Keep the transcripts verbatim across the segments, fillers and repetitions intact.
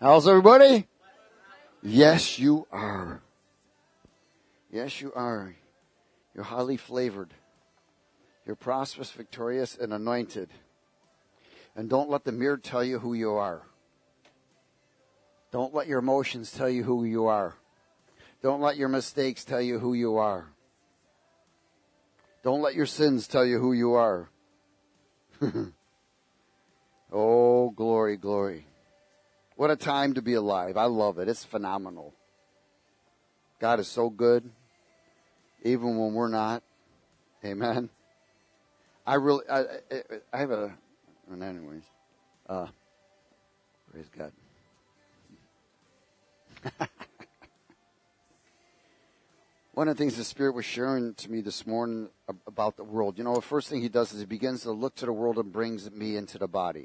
How's everybody? Yes, you are. Yes, you are. You're highly flavored. You're prosperous, victorious, and anointed. And don't let the mirror tell you who you are. Don't let your emotions tell you who you are. Don't let your mistakes tell you who you are. Don't let your sins tell you who you are. Oh, glory, glory. What a time to be alive. I love it. It's phenomenal. God is so good, even when we're not. Amen. I really, I, I, I have a, and anyways, uh, praise God. One of the things the Spirit was sharing to me this morning about the world, you know, the first thing he does is he begins to look to the world and brings me into the body.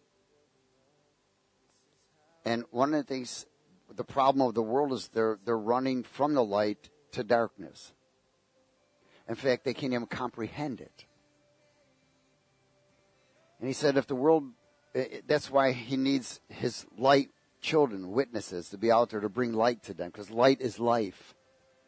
And one of the things, the problem of the world is they're they're running from the light to darkness. In fact, they can't even comprehend it. And he said if the world, that's why he needs his light children, witnesses, to be out there to bring light to them, because light is life.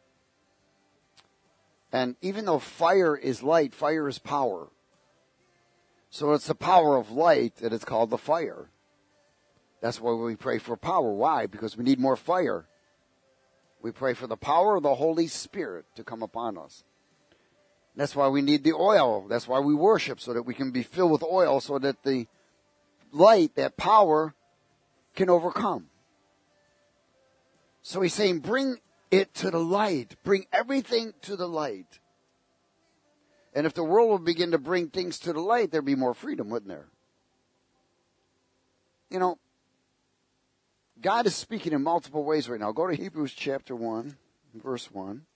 And even though fire is light, fire is power. So it's the power of light that it's called the fire. That's why we pray for power. Why? Because we need more fire. We pray for the power of the Holy Spirit to come upon us. That's why we need the oil. That's why we worship, so that we can be filled with oil, so that the light, that power, can overcome. So he's saying, bring it to the light. Bring everything to the light. And if the world would begin to bring things to the light, there'd be more freedom, wouldn't there? You know, God is speaking in multiple ways right now. Go to Hebrews chapter one, verse one.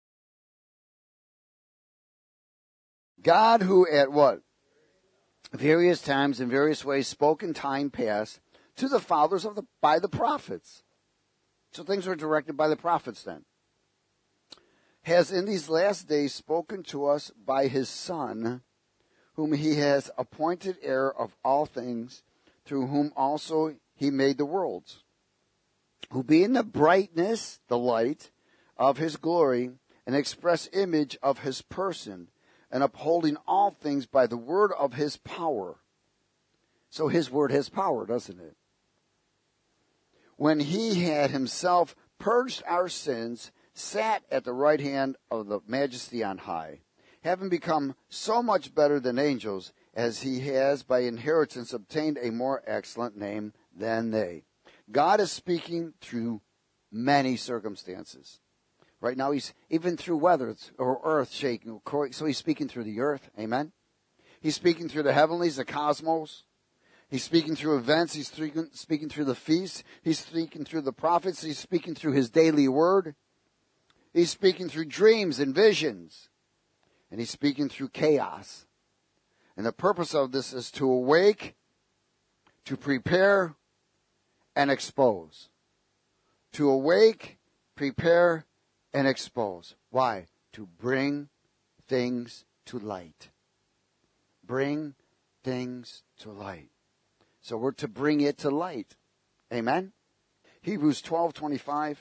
God who at what? Various times in various ways spoke in time past to the fathers of the by the prophets. So things were directed by the prophets then. Has in these last days spoken to us by his Son, whom he has appointed heir of all things, through whom also he made the worlds, who being the brightness, the light of his glory, an express image of his person, and upholding all things by the word of his power. So his word has power, doesn't it? When he had himself purged our sins, sat at the right hand of the majesty on high, having become so much better than angels, as he has by inheritance obtained a more excellent name than they. God is speaking through many circumstances. Right now, he's even through weather or earth shaking. So he's speaking through the earth. Amen. He's speaking through the heavenlies, the cosmos. He's speaking through events. He's speaking through the feasts. He's speaking through the prophets. He's speaking through his daily word. He's speaking through dreams and visions. And he's speaking through chaos. And the purpose of this is to awake, to prepare, and expose. To awake, prepare, and expose. Why? To bring things to light. Bring things to light. So we're to bring it to light. Amen? Hebrews twelve twenty-five.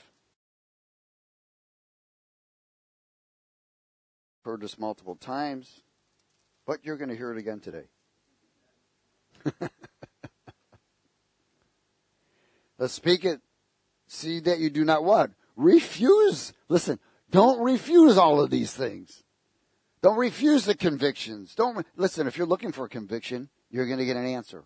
Heard this multiple times, but you're going to hear it again today. Let's speak it. See that you do not what? Refuse. Listen, don't refuse all of these things. Don't refuse the convictions. Don't listen, if you're looking for a conviction, you're going to get an answer.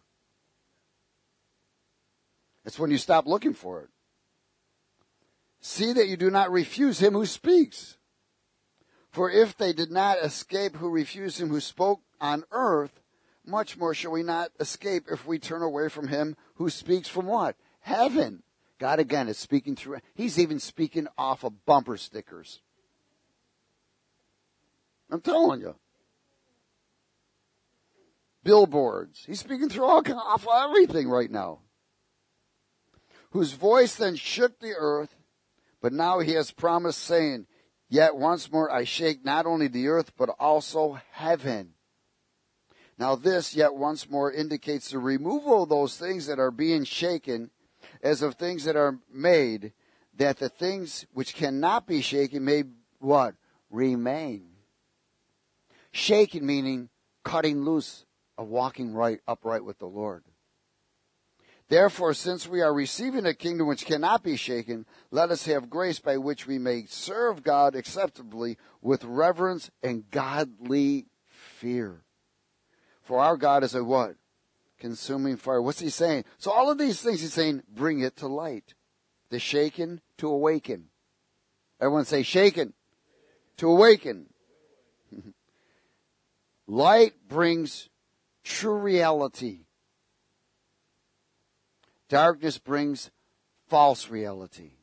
It's when you stop looking for it. See that you do not refuse him who speaks. For if they did not escape who refused him who spoke on earth, much more shall we not escape if we turn away from him who speaks from what? Heaven. God again is speaking through. He's even speaking off of bumper stickers. I'm telling you. Billboards. He's speaking through all off of everything right now. Whose voice then shook the earth, but now he has promised, saying, yet once more I shake not only the earth, but also heaven. Now this, yet once more, indicates the removal of those things that are being shaken, as of things that are made, that the things which cannot be shaken may what? Remain. Shaken meaning cutting loose of walking right upright with the Lord. Therefore, since we are receiving a kingdom which cannot be shaken, let us have grace by which we may serve God acceptably with reverence and godly fear. For our God is a what? Consuming fire. What's he saying? So all of these things he's saying, bring it to light. The shaken to awaken. Everyone say shaken to awaken. Light brings true reality. Darkness brings false reality.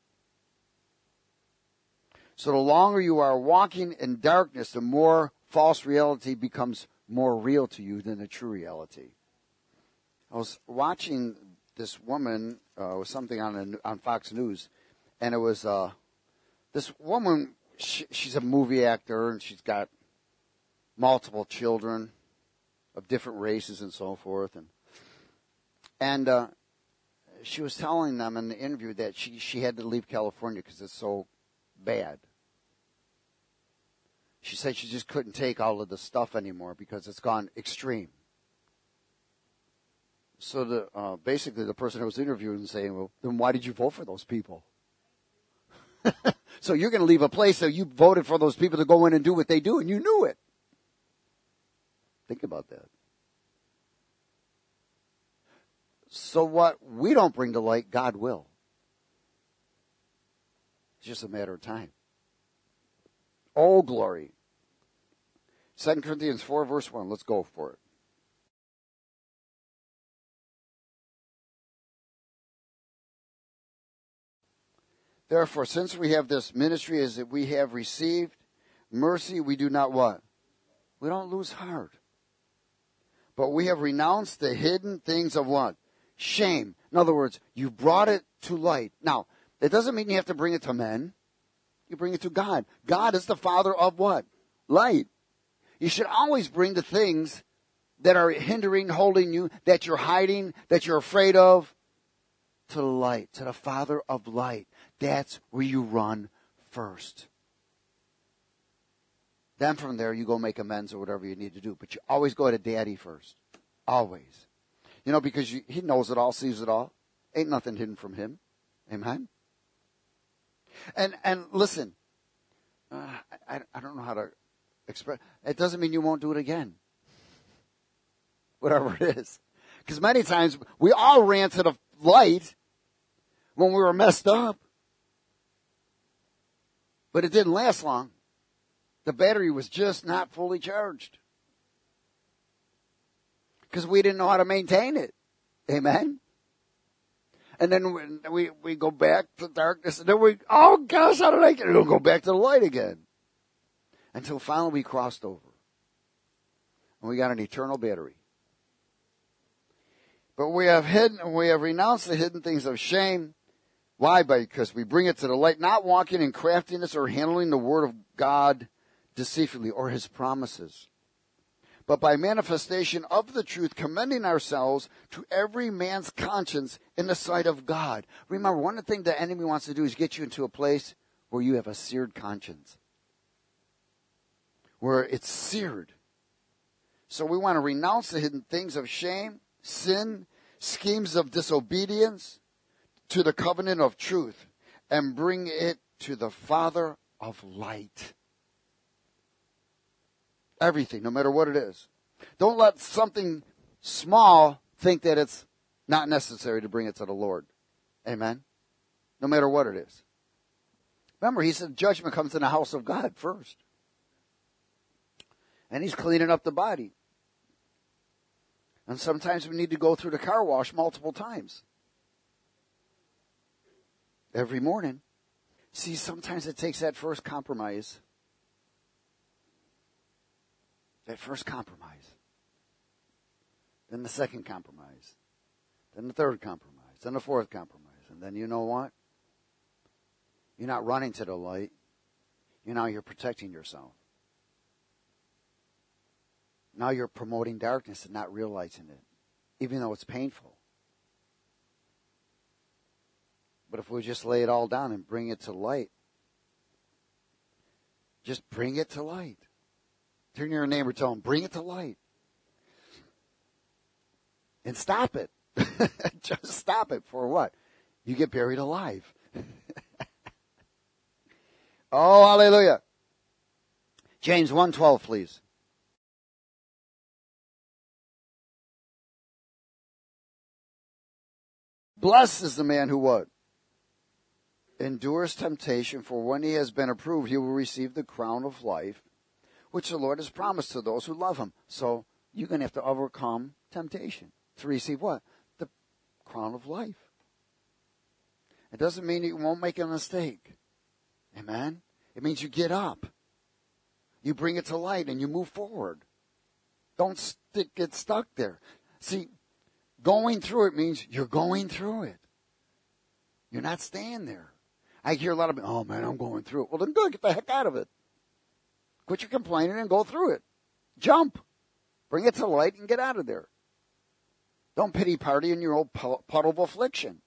So the longer you are walking in darkness, the more false reality becomes more real to you than the true reality. I was watching this woman, uh, was something on on Fox News, and it was uh, this woman. She, she's a movie actor, and she's got multiple children of different races and so forth, and and uh, she was telling them in the interview that she she had to leave California because it's so bad. She said she just couldn't take all of the stuff anymore because it's gone extreme. So the uh, basically the person who was interviewing was saying, well, then why did you vote for those people? So you're going to leave a place that you voted for those people to go in and do what they do, and you knew it. Think about that. So what we don't bring to light, God will. It's just a matter of time. Oh, glory. Second Corinthians four, verse one. Let's go for it. Therefore, since we have this ministry as that we have received mercy, we do not what? We don't lose heart. But we have renounced the hidden things of what? Shame. In other words, you brought it to light. Now, it doesn't mean you have to bring it to men. You bring it to God. God is the Father of what? Light. You should always bring the things that are hindering, holding you, that you're hiding, that you're afraid of, to the light, to the Father of light. That's where you run first. Then from there, you go make amends or whatever you need to do. But you always go to Daddy first. Always. You know, because you, he knows it all, sees it all. Ain't nothing hidden from him. Amen? And and listen, uh, I, I don't know how to express. It doesn't mean you won't do it again. Whatever it is. Because many times, we all ran to the light when we were messed up. But it didn't last long. The battery was just not fully charged. Because we didn't know how to maintain it. Amen? And then we, we, we go back to darkness. And then we, oh gosh, how did I get it? It'll go back to the light again. Until finally we crossed over. And we got an eternal battery. But we have hidden, we have renounced the hidden things of shame. Why? Because we bring it to the light, not walking in craftiness or handling the word of God deceitfully or his promises, but by manifestation of the truth, commending ourselves to every man's conscience in the sight of God. Remember, one of the things the enemy wants to do is get you into a place where you have a seared conscience, where it's seared. So we want to renounce the hidden things of shame, sin, schemes of disobedience, to the covenant of truth, and bring it to the Father of light. Everything, no matter what it is. Don't let something small think that it's not necessary to bring it to the Lord. Amen? No matter what it is. Remember, he said judgment comes in the house of God first. And he's cleaning up the body. And sometimes we need to go through the car wash multiple times. Every morning. See, sometimes it takes that first compromise. That first compromise. Then the second compromise. Then the third compromise. Then the fourth compromise. And then you know what? You're not running to the light. You know, you're protecting yourself. Now you're promoting darkness and not realizing it. Even though it's painful. But if we just lay it all down and bring it to light, just bring it to light. Turn to your neighbor, tell him, bring it to light. And stop it. Just stop it. For what? You get buried alive. Oh, hallelujah. James one twelve, please. Blessed is the man who what? Endures temptation, for when he has been approved, he will receive the crown of life, which the Lord has promised to those who love him. So you're going to have to overcome temptation to receive what? The crown of life. It doesn't mean you won't make a mistake. Amen? It means you get up. You bring it to light and you move forward. Don't stick, get stuck there. See, going through it means you're going through it. You're not staying there. I hear a lot of, oh man, I'm going through it. Well, then go get the heck out of it. Quit your complaining and go through it. Jump. Bring it to light and get out of there. Don't pity party in your old puddle of affliction.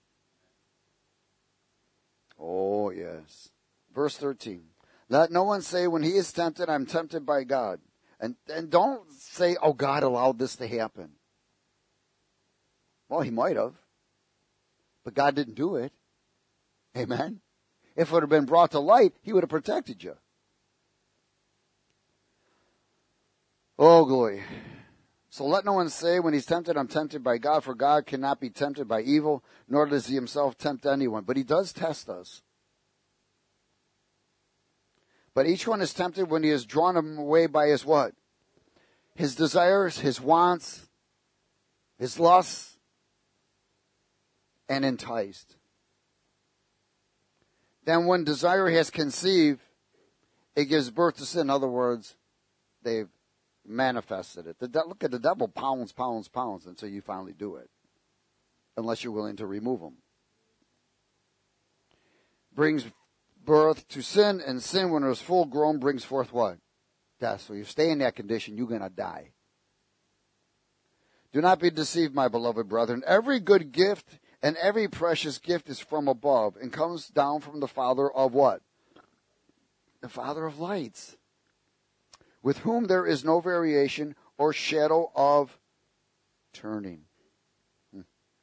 Oh, yes. Verse thirteen. Let no one say when he is tempted, I'm tempted by God. And, and don't say, oh, God allowed this to happen. Well, he might have. But God didn't do it. Amen. If it would have been brought to light, he would have protected you. Oh, glory. So let no one say when he's tempted, I'm tempted by God, for God cannot be tempted by evil, nor does he himself tempt anyone. But he does test us. But each one is tempted when he is drawn away by his what? His desires, his wants, his lusts, and enticed. Then when desire has conceived, it gives birth to sin. In other words, they've manifested it. The de- look at the devil pounds, pounds, pounds until you finally do it. Unless you're willing to remove them. Brings birth to sin, and sin, when it is full grown, brings forth what? Death. So you stay in that condition, you're going to die. Do not be deceived, my beloved brethren. Every good gift and every precious gift is from above and comes down from the Father of what? The Father of lights, with whom there is no variation or shadow of turning. Hmm.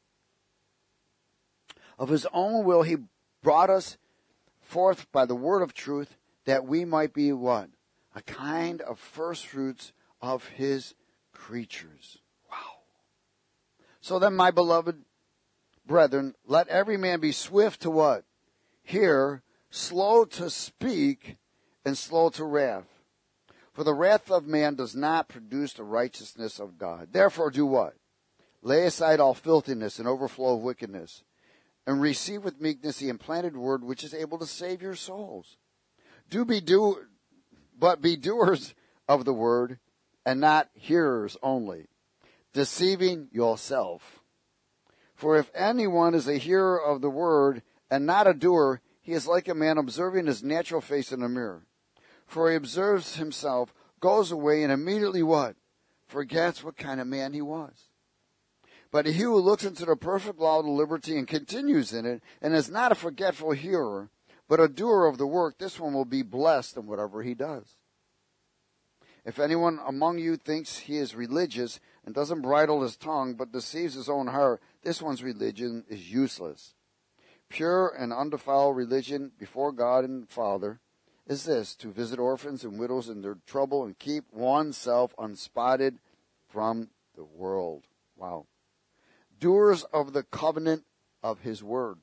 Of his own will he brought us forth by the word of truth, that we might be what? A kind of first fruits of his creatures. Wow. So then, my beloved brethren, let every man be swift to what? Hear, slow to speak, and slow to wrath. For the wrath of man does not produce the righteousness of God. Therefore do what? Lay aside all filthiness and overflow of wickedness, and receive with meekness the implanted word which is able to save your souls. Do be do, but be doers of the word, and not hearers only, deceiving yourself. For if anyone is a hearer of the word and not a doer, he is like a man observing his natural face in a mirror. For he observes himself, goes away, and immediately what? Forgets what kind of man he was. But he who looks into the perfect law of liberty and continues in it, and is not a forgetful hearer, but a doer of the work, this one will be blessed in whatever he does. If anyone among you thinks he is religious and doesn't bridle his tongue, but deceives his own heart, this one's religion is useless. Pure and undefiled religion before God and Father is this, to visit orphans and widows in their trouble and keep oneself unspotted from the world. Wow. Doers of the covenant of his word.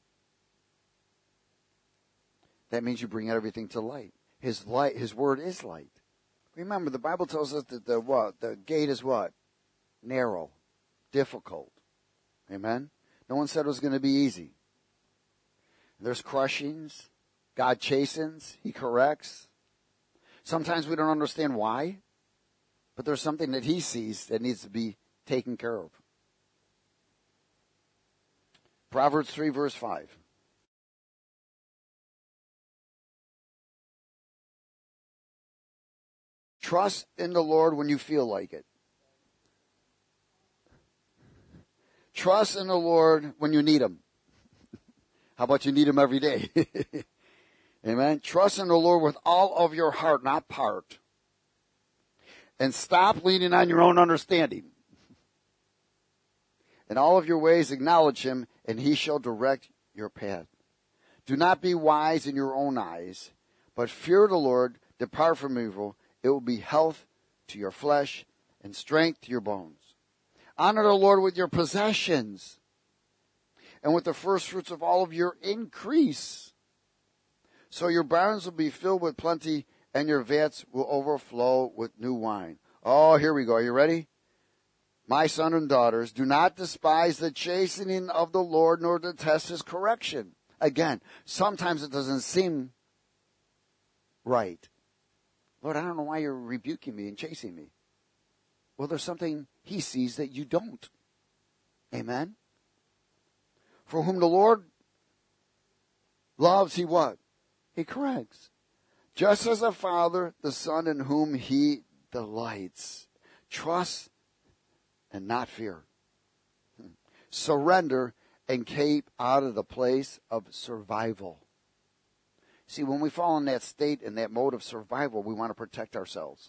That means you bring everything to light. His light, his word is light. Remember, the Bible tells us that the what? The gate is what? Narrow, difficult. Amen? No one said it was going to be easy. There's crushings. God chastens. He corrects. Sometimes we don't understand why, but there's something that he sees that needs to be taken care of. Proverbs three, verse five. Trust in the Lord when you feel like it. Trust in the Lord when you need him. How about you need him every day? Amen. Trust in the Lord with all of your heart, not part. And stop leaning on your own understanding. In all of your ways acknowledge him, and he shall direct your path. Do not be wise in your own eyes, but fear the Lord, depart from evil. It will be health to your flesh and strength to your bones. Honor the Lord with your possessions and with the first fruits of all of your increase. So your barns will be filled with plenty, and your vats will overflow with new wine. Oh, here we go. Are you ready? My son and daughters, do not despise the chastening of the Lord, nor detest his correction. Again, sometimes it doesn't seem right. Lord, I don't know why you're rebuking me and chasing me. Well, there's something he sees that you don't. Amen? For whom the Lord loves, he what? He corrects. Just as a father, the son in whom he delights. Trust and not fear. Surrender and keep out of the place of survival. See, when we fall in that state, in that mode of survival, we want to protect ourselves.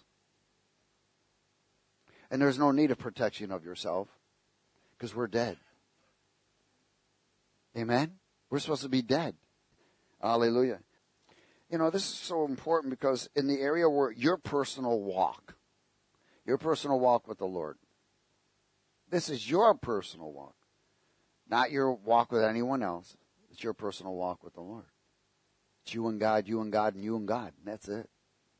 And there's no need of protection of yourself because we're dead. Amen? We're supposed to be dead. Hallelujah. You know, this is so important because in the area where your personal walk, your personal walk with the Lord, this is your personal walk, not your walk with anyone else. It's your personal walk with the Lord. It's you and God, you and God, and you and God. And that's it.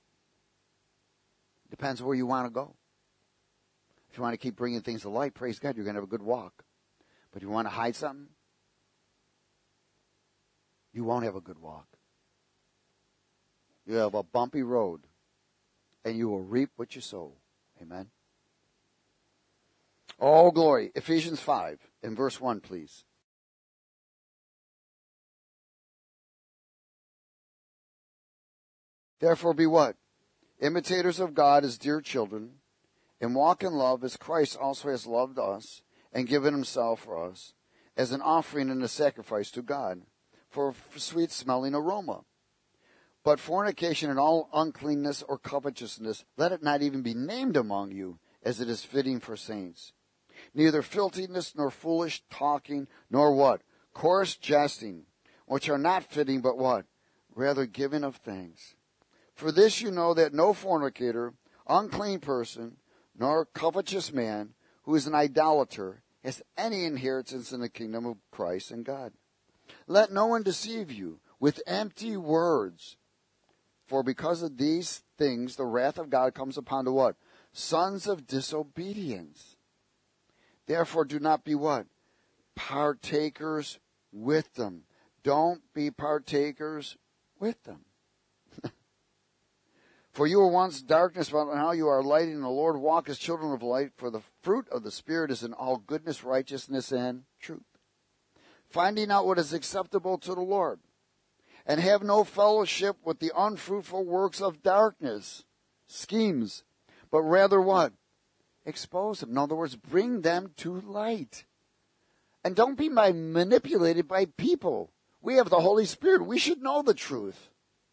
Depends where you want to go. If you want to keep bringing things to light, praise God, you're going to have a good walk. But if you want to hide something, you won't have a good walk. You have a bumpy road, and you will reap what you sow. Amen. Oh, glory. Ephesians five, in verse one, please. Therefore be what? Imitators of God as dear children, and walk in love as Christ also has loved us and given himself for us as an offering and a sacrifice to God for a sweet-smelling aroma. But fornication and all uncleanness or covetousness, let it not even be named among you, as it is fitting for saints. Neither filthiness, nor foolish talking, nor what? Coarse jesting, which are not fitting, but what? Rather giving of thanks. For this you know that no fornicator, unclean person, nor covetous man, who is an idolater, has any inheritance in the kingdom of Christ and God. Let no one deceive you with empty words. For because of these things, the wrath of God comes upon the what? Sons of disobedience. Therefore do not be what? Partakers with them. Don't be partakers with them. For you were once darkness, but now you are light in the Lord. Walk as children of light, for the fruit of the Spirit is in all goodness, righteousness, and truth. Finding out what is acceptable to the Lord. And have no fellowship with the unfruitful works of darkness, schemes, but rather what? Expose them. In other words, bring them to light. And don't be manipulated by people. We have the Holy Spirit. We should know the truth.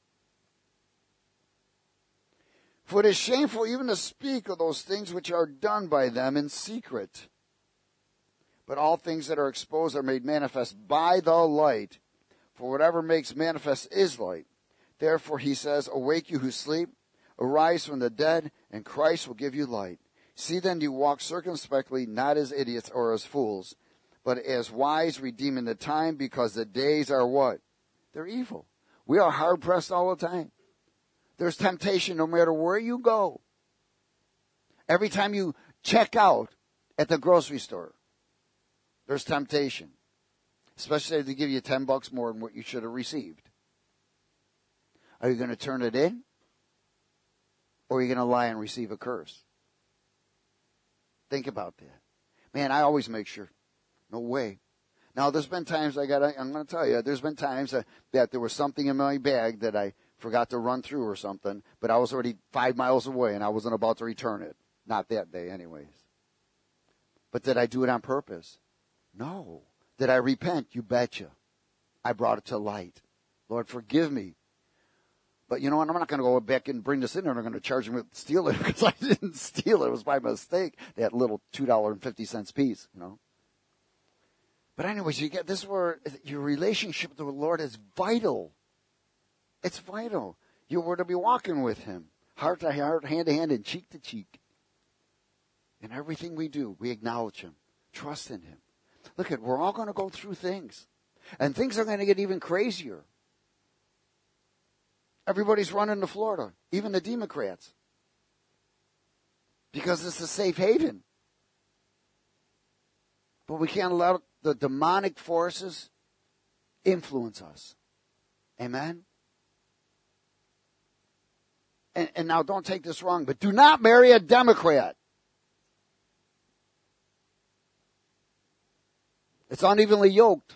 For it is shameful even to speak of those things which are done by them in secret. But all things that are exposed are made manifest by the light. For whatever makes manifest is light. Therefore he says, awake you who sleep, arise from the dead, and Christ will give you light. See then you walk circumspectly, not as idiots or as fools, but as wise, redeeming the time, because the days are what? They're evil. We are hard pressed all the time. There's temptation no matter where you go. Every time you check out at the grocery store, there's temptation. Especially if they give you ten bucks more than what you should have received. Are you going to turn it in? Or are you going to lie and receive a curse? Think about that. Man, I always make sure. No way. Now, there's been times I got, I'm going to tell you, there's been times that, that there was something in my bag that I forgot to run through or something, but I was already five miles away and I wasn't about to return it. Not that day anyways. But did I do it on purpose? No. Did I repent? You betcha. I brought it to light. Lord, forgive me. But you know what? I'm not going to go back and bring this in and I'm going to charge him with stealing because I didn't steal it. It was by mistake. That little two dollars and fifty cents piece, you know. But anyways, you get this is where your relationship with the Lord is vital. It's vital. You were to be walking with him, heart to heart, hand to hand, and cheek to cheek. In everything we do, we acknowledge him, trust in him. Look at, we're all going to go through things. And things are going to get even crazier. Everybody's running to Florida, even the Democrats. Because it's a safe haven. But we can't allow the demonic forces influence us. Amen? And, and now don't take this wrong, but do not marry a Democrat. It's unevenly yoked.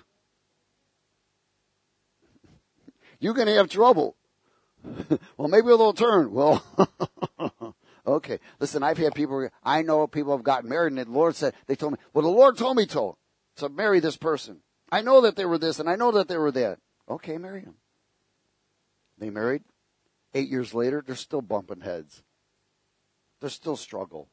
You're going to have trouble. Well, maybe they'll turn. Well, okay. Listen, I've had people, I know people have gotten married and the Lord said, they told me, well, the Lord told me to, to marry this person. I know that they were this and I know that they were that. Okay, marry them. They married. Eight years later, they're still bumping heads. They're still struggle.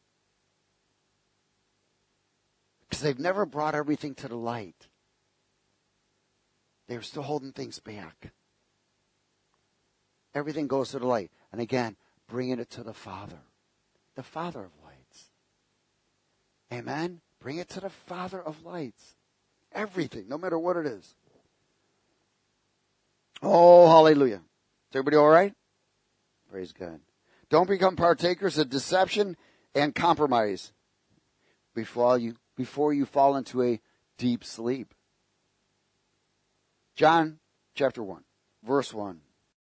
Because they've never brought everything to the light. They were still holding things back. Everything goes to the light. And again, bringing it to the Father. The Father of lights. Amen? Bring it to the Father of lights. Everything, no matter what it is. Oh, hallelujah. Is everybody all right? Praise God. Don't become partakers of deception and compromise before you, before you fall into a deep sleep. John chapter one, verse one.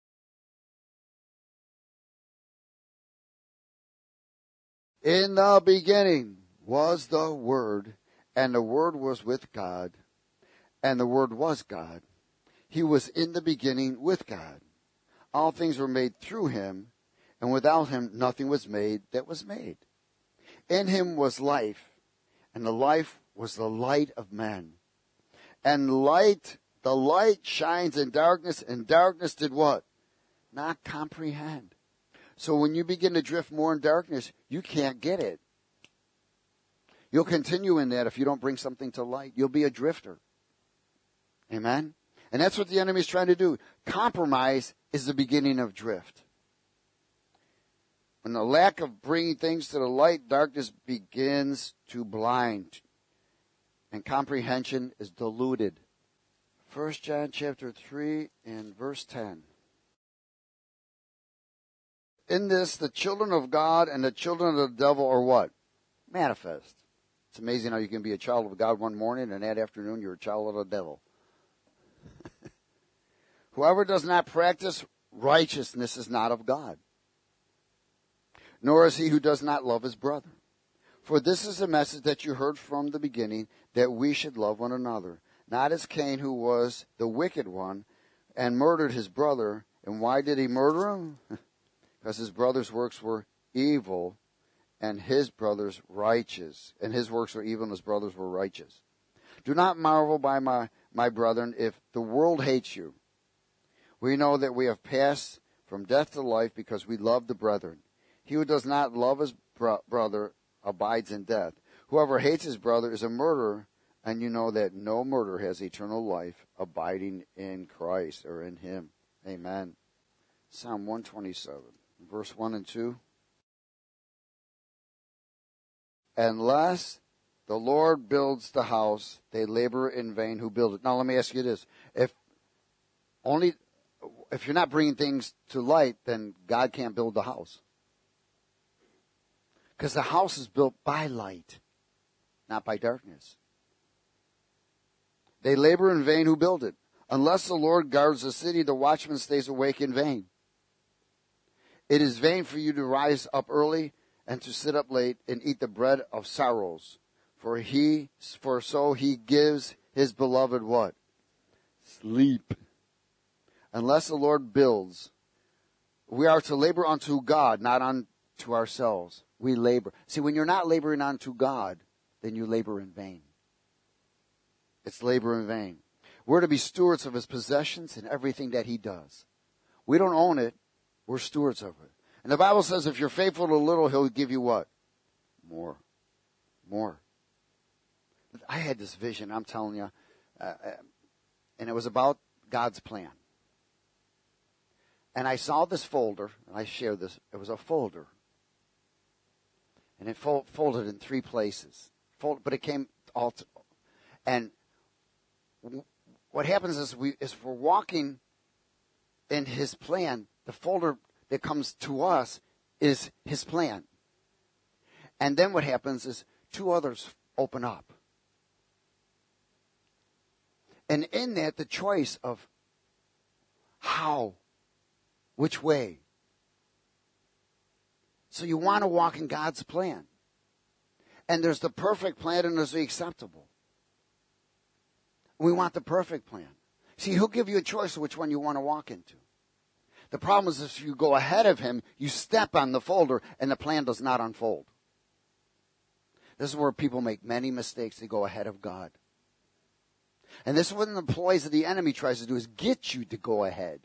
In the beginning was the Word, and the Word was with God, and the Word was God. He was in the beginning with God. All things were made through him, and without him nothing was made that was made. In him was life, and the life was the light of men. And light, the light shines in darkness, and darkness did what? Not comprehend. So when you begin to drift more in darkness, you can't get it. You'll continue in that if you don't bring something to light. You'll be a drifter. Amen? And that's what the enemy is trying to do. Compromise is the beginning of drift. When the lack of bringing things to the light, darkness begins to blind. And comprehension is diluted. First John chapter three and verse ten. In this, the children of God and the children of the devil are what? Manifest. It's amazing how you can be a child of God one morning and that afternoon you're a child of the devil. Whoever does not practice righteousness is not of God, nor is he who does not love his brother. For this is the message that you heard from the beginning, that we should love one another. Not as Cain, who was the wicked one and murdered his brother. And why did he murder him? Because his brother's works were evil and his brother's righteous. And his works were evil and his brother's were righteous. Do not marvel by my, my brethren, if the world hates you. We know that we have passed from death to life because we love the brethren. He who does not love his bro- brother abides in death. Whoever hates his brother is a murderer, and you know that no murderer has eternal life abiding in Christ or in him. Amen. Psalm one twenty-seven, verse one and two. Unless the Lord builds the house, they labor in vain who build it. Now let me ask you this. If only... If you're not bringing things to light, then God can't build the house. Because the house is built by light, not by darkness. They labor in vain who build it. Unless the Lord guards the city, the watchman stays awake in vain. It is vain for you to rise up early and to sit up late and eat the bread of sorrows. For he, for so he gives his beloved what? Sleep. Unless the Lord builds, we are to labor unto God, not unto ourselves. We labor. See, when you're not laboring unto God, then you labor in vain. It's labor in vain. We're to be stewards of his possessions and everything that he does. We don't own it. We're stewards of it. And the Bible says if you're faithful to little, he'll give you what? More. More. I had this vision, I'm telling you, uh, and it was about God's plan. And I saw this folder, and I shared this. It was a folder. And it fol- folded in three places. Fold, but it came all to, and w- what happens is we is we're walking in his plan. The folder that comes to us is his plan. And then what happens is two others open up. And in that, the choice of how, which way. So you want to walk in God's plan. And there's the perfect plan and there's the acceptable. We want the perfect plan. See, he'll give you a choice of which one you want to walk into. The problem is if you go ahead of him, you step on the folder and the plan does not unfold. This is where people make many mistakes. They go ahead of God. And this is what the ploys of the enemy tries to do, is get you to go ahead.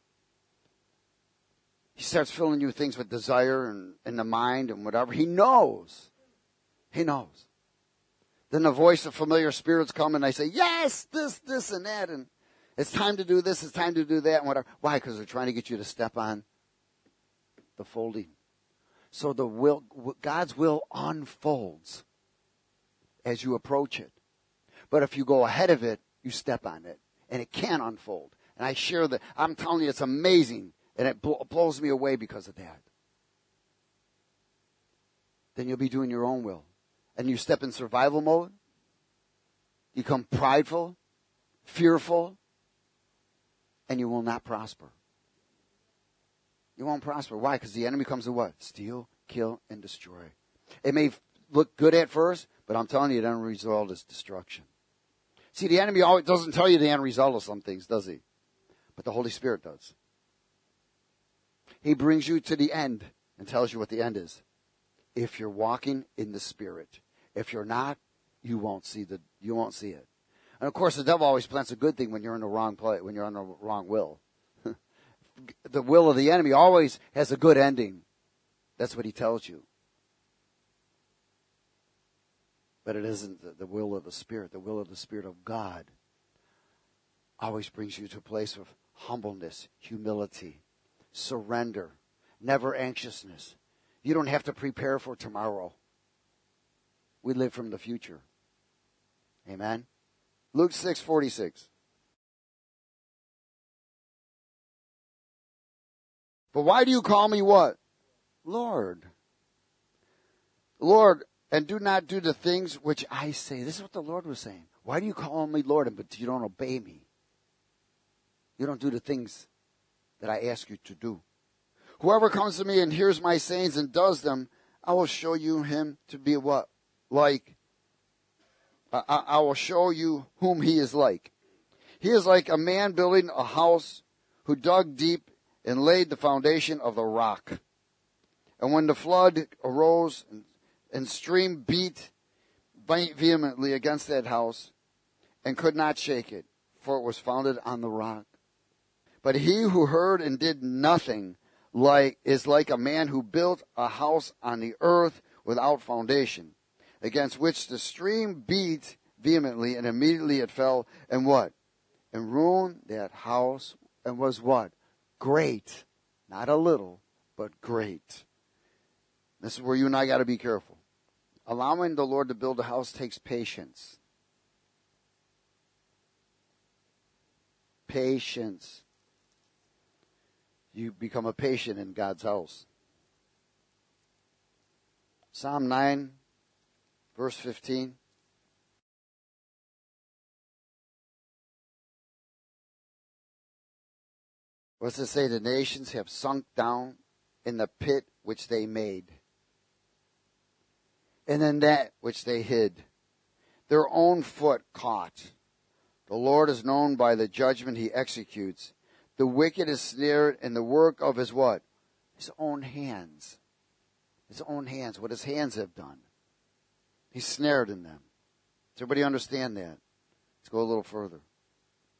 He starts filling you with things with desire and in the mind and whatever. He knows. He knows. Then the voice of familiar spirits come and they say, yes, this, this, and that. And it's time to do this, it's time to do that, and whatever. Why? Because they're trying to get you to step on the folding. So the will, God's will unfolds as you approach it. But if you go ahead of it, you step on it. And it can unfold. And I share that. I'm telling you, it's amazing. And it blows me away because of that. Then you'll be doing your own will. And you step in survival mode. You become prideful, fearful, and you will not prosper. You won't prosper. Why? Because the enemy comes to what? Steal, kill, and destroy. It may look good at first, but I'm telling you, the end result is destruction. See, the enemy always doesn't tell you the end result of some things, does he? But the Holy Spirit does. He brings you to the end and tells you what the end is. If you're walking in the Spirit. If you're not, you won't see the you won't see it. And of course, the devil always plants a good thing when you're in the wrong place, when you're on the wrong will. The will of the enemy always has a good ending. That's what he tells you. But it isn't the, the will of the Spirit. The will of the Spirit of God always brings you to a place of humbleness, humility, surrender, never anxiousness. You don't have to prepare for tomorrow. We live from the future. Amen. Luke six forty-six. But why do you call me what? Lord. Lord, and do not do the things which I say. This is what the Lord was saying. Why do you call me Lord, but you don't obey me? You don't do the things that I ask you to do. Whoever comes to me and hears my sayings and does them, I will show you him to be what? Like. I, I will show you whom he is like. He is like a man building a house who dug deep and laid the foundation of the rock. And when the flood arose and, and stream beat vehemently against that house and could not shake it, for it was founded on the rock. But he who heard and did nothing like is like a man who built a house on the earth without foundation, against which the stream beat vehemently, and immediately it fell, and what? And ruined that house, and was what? Great. Not a little, but great. This is where you and I got to be careful. Allowing the Lord to build a house takes patience. Patience. You become a patient in God's house. Psalm nine, verse fifteen. What's it say? The nations have sunk down in the pit which they made, and in that which they hid, their own foot caught. The Lord is known by the judgment he executes. The wicked is snared in the work of his what? His own hands. His own hands, what his hands have done. He's snared in them. Does everybody understand that? Let's go a little further.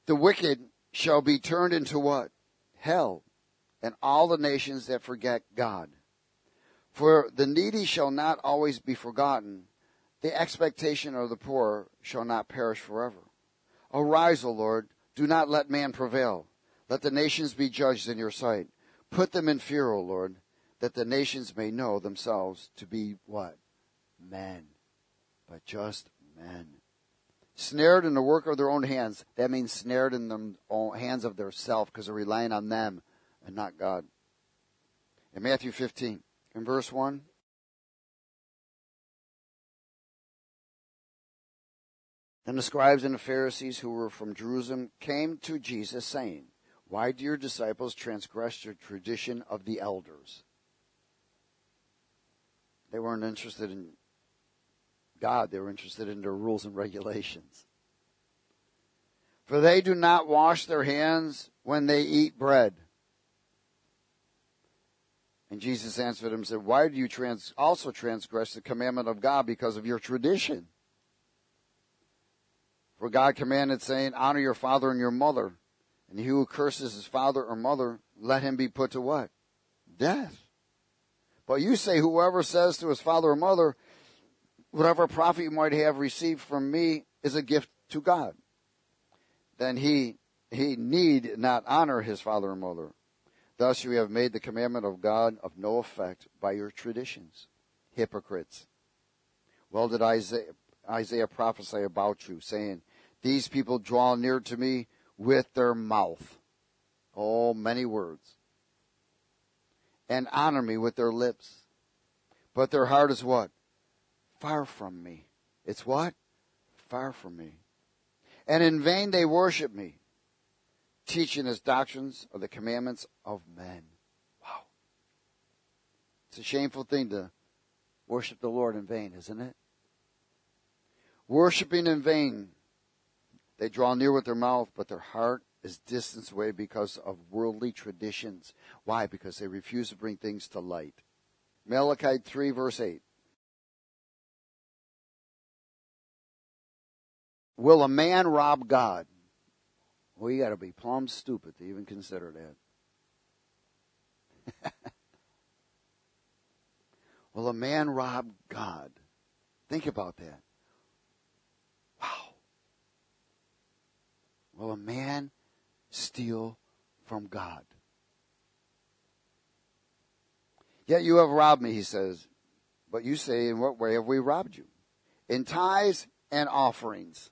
The wicked shall be turned into what? Hell, and all the nations that forget God. For the needy shall not always be forgotten. The expectation of the poor shall not perish forever. Arise, O Lord, do not let man prevail. Let the nations be judged in your sight. Put them in fear, O Lord, that the nations may know themselves to be what? Men, but just men. Snared in the work of their own hands. That means snared in the own hands of their self, because they're relying on them and not God. In Matthew fifteen, in verse one. Then the scribes and the Pharisees who were from Jerusalem came to Jesus, saying, why do your disciples transgress the tradition of the elders? They weren't interested in God. They were interested in their rules and regulations. For they do not wash their hands when they eat bread. And Jesus answered them and said, why do you trans- also transgress the commandment of God because of your tradition? For God commanded, saying, honor your father and your mother. And he who curses his father or mother, let him be put to what? Death. But you say, whoever says to his father or mother, whatever profit you might have received from me is a gift to God, then he he need not honor his father or mother. Thus you have made the commandment of God of no effect by your traditions. Hypocrites. Well did Isaiah, Isaiah prophesy about you, saying, these people draw near to me with their mouth. Oh, many words. And honor me with their lips. But their heart is what? Far from me. It's what? Far from me. And in vain they worship me, teaching as doctrines of the commandments of men. Wow. It's a shameful thing to worship the Lord in vain, isn't it? Worshipping in vain. They draw near with their mouth, but their heart is distanced away because of worldly traditions. Why? Because they refuse to bring things to light. Malachi three, verse eight. Will a man rob God? Well, you got to be plumb stupid to even consider that. Will a man rob God? Think about that. Wow. Will a man steal from God? Yet you have robbed me, he says. But you say, in what way have we robbed you? In tithes and offerings.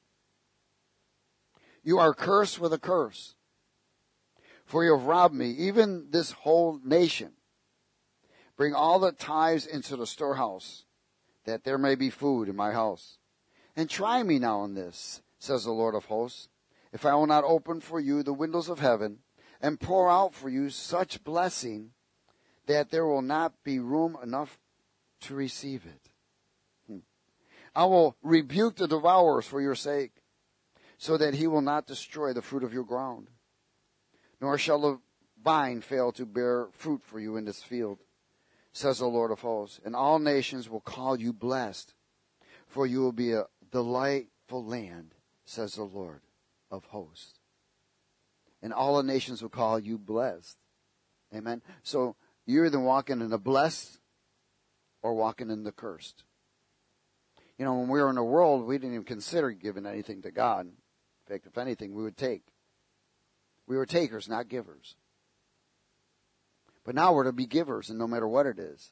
You are cursed with a curse. For you have robbed me, even this whole nation. Bring all the tithes into the storehouse, that there may be food in my house. And try me now in this, says the Lord of hosts, if I will not open for you the windows of heaven and pour out for you such blessing that there will not be room enough to receive it. Hmm. I will rebuke the devourers for your sake, so that he will not destroy the fruit of your ground. Nor shall the vine fail to bear fruit for you in this field, says the Lord of hosts. And all nations will call you blessed, for you will be a delightful land, says the Lord of hosts. And all the nations will call you blessed. Amen. So you're either walking in the blessed or walking in the cursed. You know, when we were in the world, we didn't even consider giving anything to God. In fact, if anything, we would take. We were takers, not givers. But now we're to be givers, and no matter what it is.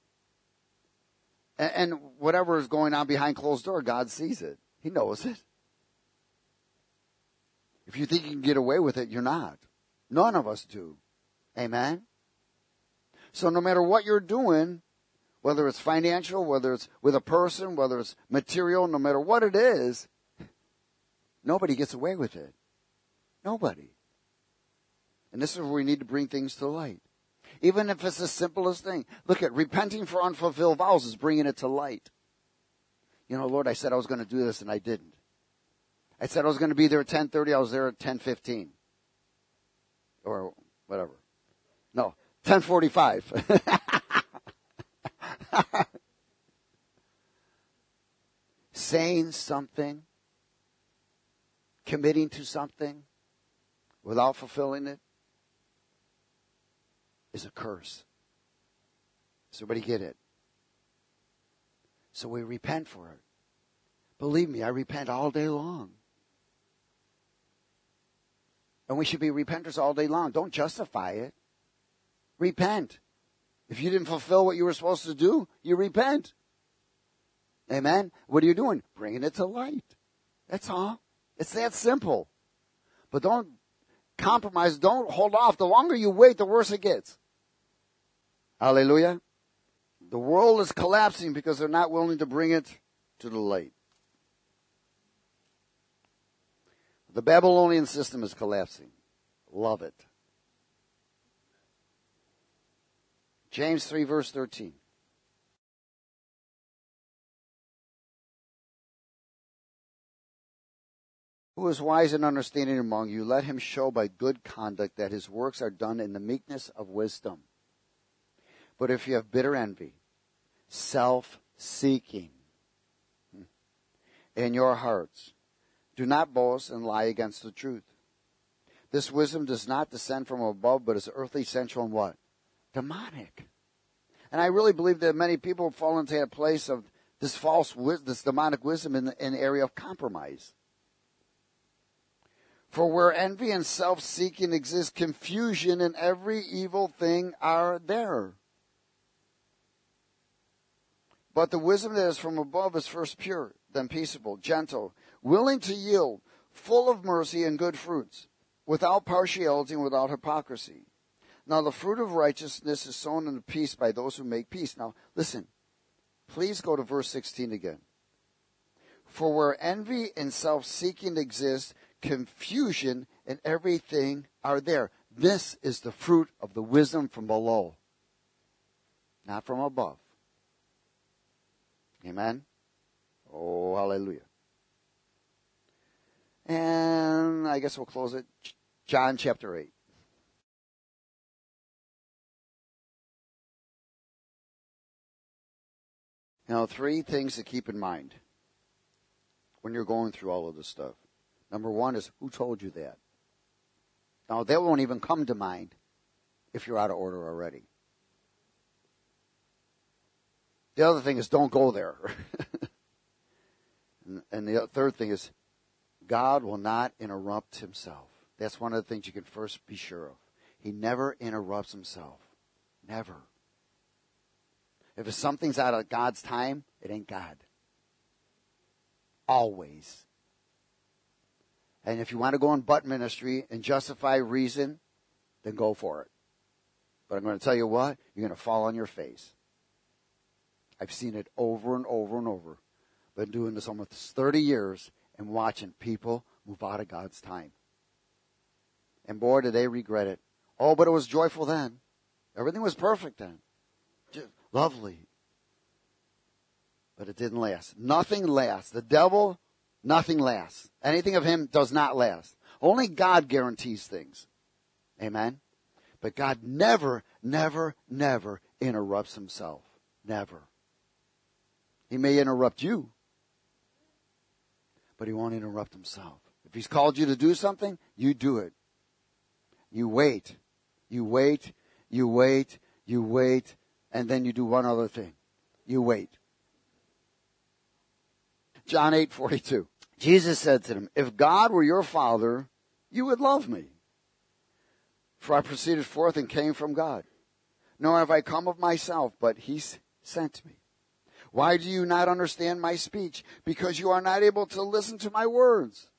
And, and whatever is going on behind closed door, God sees it. He knows it. If you think you can get away with it, you're not. None of us do. Amen? So no matter what you're doing, whether it's financial, whether it's with a person, whether it's material, no matter what it is, nobody gets away with it. Nobody. And this is where we need to bring things to light. Even if it's the simplest thing. Look at repenting for unfulfilled vows is bringing it to light. You know, Lord, I said I was going to do this and I didn't. I said I was going to be there at ten thirty. I was there at ten fifteen. Or whatever. No, ten forty-five. Saying something committing to something without fulfilling it is a curse. Does everybody get it? So we repent for it. Believe me, I repent all day long. And we should be repenters all day long. Don't justify it. Repent. If you didn't fulfill what you were supposed to do, you repent. Amen? What are you doing? Bringing it to light. That's all. It's that simple. But don't compromise. Don't hold off. The longer you wait, the worse it gets. Hallelujah. The world is collapsing because they're not willing to bring it to the light. The Babylonian system is collapsing. Love it. James three, verse thirteen. Who is wise and understanding among you, let him show by good conduct that his works are done in the meekness of wisdom. But if you have bitter envy, self-seeking in your hearts, do not boast and lie against the truth. This wisdom does not descend from above, but is earthly, sensual, and what? Demonic. And I really believe that many people fall into a place of this false, this demonic wisdom in the, in the area of compromise. For where envy and self-seeking exist, confusion and every evil thing are there. But the wisdom that is from above is first pure, then peaceable, gentle, willing to yield, full of mercy and good fruits, without partiality and without hypocrisy. Now the fruit of righteousness is sown in peace by those who make peace. Now listen, please go to verse sixteen again. For where envy and self-seeking exist, confusion and everything are there. This is the fruit of the wisdom from below, not from above. Amen? Oh, hallelujah. And I guess we'll close it. John chapter eight. Now, three things to keep in mind when you're going through all of this stuff. Number one is, who told you that? Now, that won't even come to mind if you're out of order already. The other thing is, don't go there. and, and the third thing is, God will not interrupt himself. That's one of the things you can first be sure of. He never interrupts himself. Never. If something's out of God's time, it ain't God. Always. And if you want to go in butt ministry and justify reason, then go for it. But I'm going to tell you what, you're going to fall on your face. I've seen it over and over and over. Been doing this almost thirty years and watching people move out of God's time. And boy, do they regret it. Oh, but it was joyful then. Everything was perfect then. Just lovely. But it didn't last. Nothing lasts. The devil, nothing lasts. Anything of him does not last. Only God guarantees things. Amen? But God never, never, never interrupts himself. Never. He may interrupt you, but he won't interrupt himself. If he's called you to do something, you do it. You wait. You wait. You wait. You wait. And then you do one other thing. You wait. John eight forty-two. Jesus said to them, if God were your Father, you would love me. For I proceeded forth and came from God. Nor have I come of myself, but he sent me. Why do you not understand my speech? Because you are not able to listen to my words.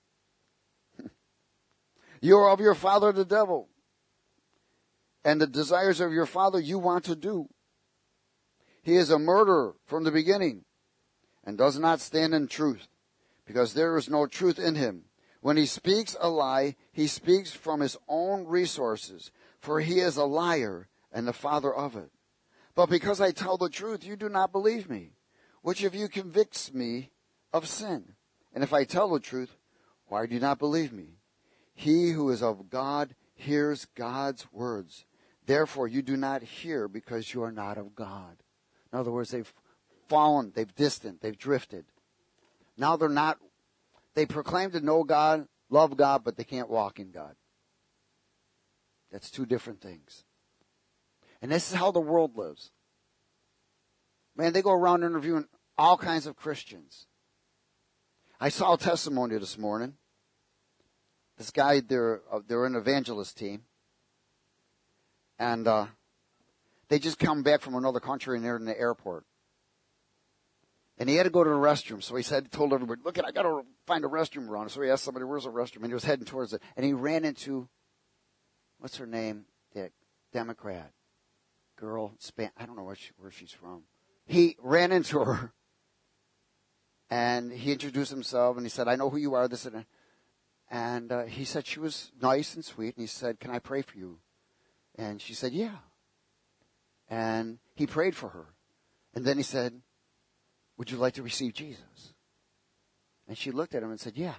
You are of your father the devil, and the desires of your father you want to do. He is a murderer from the beginning, and does not stand in truth, because there is no truth in him. When he speaks a lie, he speaks from his own resources, for he is a liar and the father of it. But because I tell the truth, you do not believe me. Which of you convicts me of sin? And if I tell the truth, why do you not believe me? He who is of God hears God's words. Therefore, you do not hear because you are not of God. In other words, they've fallen, they've distant, they've drifted. Now they're not, they proclaim to know God, love God, but they can't walk in God. That's two different things. And this is how the world lives. Man, they go around interviewing all kinds of Christians. I saw a testimony this morning. This guy, they're, uh, they're an evangelist team. And uh, they just come back from another country and they're in the airport. And he had to go to the restroom. So he said, he told everybody, look, I got to find a restroom around. So he asked somebody, where's the restroom? And he was heading towards it. And he ran into, what's her name? That Democrat girl. Span- I don't know where, she, where she's from. He ran into her. And he introduced himself. And he said, I know who you are. This and that. And uh, he said she was nice and sweet. And he said, can I pray for you? And she said, yeah. And he prayed for her. And then he said, would you like to receive Jesus? And she looked at him and said, yeah.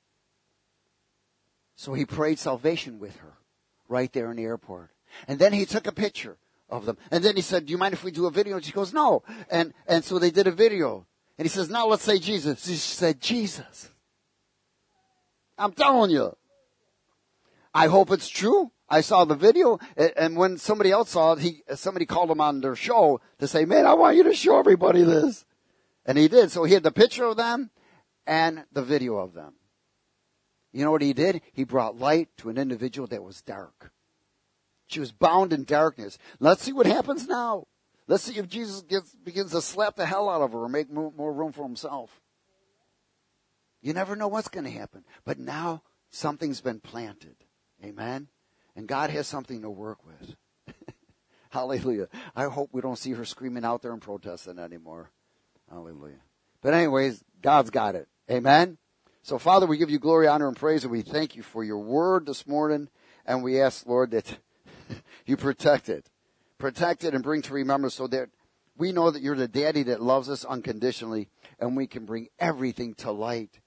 So he prayed salvation with her right there in the airport. And then he took a picture of them. And then he said, do you mind if we do a video? And she goes, no. And, and so they did a video. And he says, now let's say Jesus. She said, Jesus. I'm telling you. I hope it's true. I saw the video, and when somebody else saw it, he somebody called him on their show to say, man, I want you to show everybody this. And he did. So he had the picture of them and the video of them. You know what he did? He brought light to an individual that was dark. She was bound in darkness. Let's see what happens now. Let's see if Jesus gets, begins to slap the hell out of her or make more room for himself. You never know what's going to happen. But now something's been planted. Amen? And God has something to work with. Hallelujah. I hope we don't see her screaming out there and protesting anymore. Hallelujah. But anyways, God's got it. Amen? So, Father, we give you glory, honor, and praise, and we thank you for your word this morning. And we ask, Lord, that you protect it. Protect it and bring to remembrance so that we know that you're the daddy that loves us unconditionally, and we can bring everything to light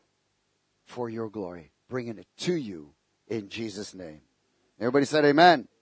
for your glory, bringing it to you in Jesus' name. Everybody said amen.